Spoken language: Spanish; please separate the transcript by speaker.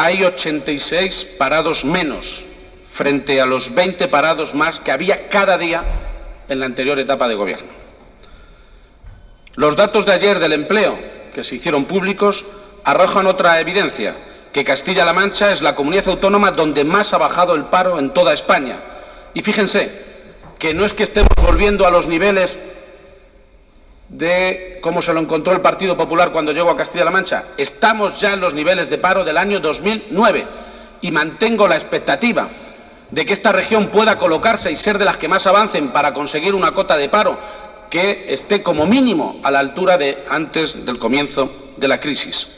Speaker 1: hay 86 parados menos frente a los 20 parados más que había cada día en la anterior etapa de gobierno. Los datos de ayer del empleo, que se hicieron públicos, arrojan otra evidencia, que Castilla-La Mancha es la comunidad autónoma donde más ha bajado el paro en toda España. Y fíjense que no es que estemos volviendo a los niveles de cómo se lo encontró el Partido Popular cuando llegó a Castilla-La Mancha. Estamos ya en los niveles de paro del año 2009 y mantengo la expectativa de que esta región pueda colocarse y ser de las que más avancen para conseguir una cota de paro que esté como mínimo a la altura de antes del comienzo de la crisis.